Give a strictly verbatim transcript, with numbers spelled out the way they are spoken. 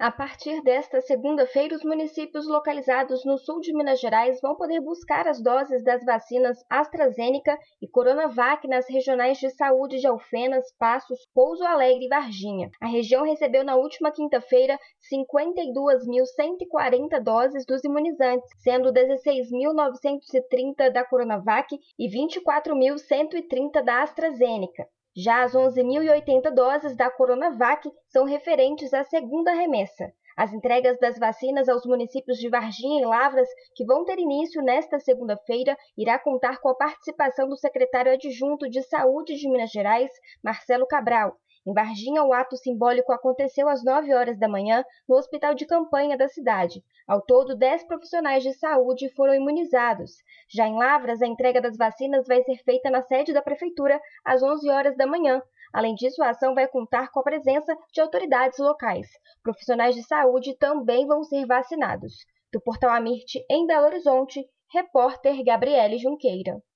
A partir desta segunda-feira, os municípios localizados no sul de Minas Gerais vão poder buscar as doses das vacinas AstraZeneca e Coronavac nas regionais de saúde de Alfenas, Passos, Pouso Alegre e Varginha. A região recebeu na última quinta-feira cinquenta e duas mil cento e quarenta doses dos imunizantes, sendo dezesseis mil novecentos e trinta da Coronavac e vinte e quatro mil cento e trinta da AstraZeneca. Já as onze mil e oitenta doses da Coronavac são referentes à segunda remessa. As entregas das vacinas aos municípios de Varginha e Lavras, que vão ter início nesta segunda-feira, irá contar com a participação do secretário adjunto de Saúde de Minas Gerais, Marcelo Cabral. Em Varginha, o ato simbólico aconteceu às nove horas da manhã no hospital de campanha da cidade. Ao todo, dez profissionais de saúde foram imunizados. Já em Lavras, a entrega das vacinas vai ser feita na sede da prefeitura às onze horas da manhã. Além disso, a ação vai contar com a presença de autoridades locais. Profissionais de saúde também vão ser vacinados. Do Portal Amirte, em Belo Horizonte, repórter Gabriele Junqueira.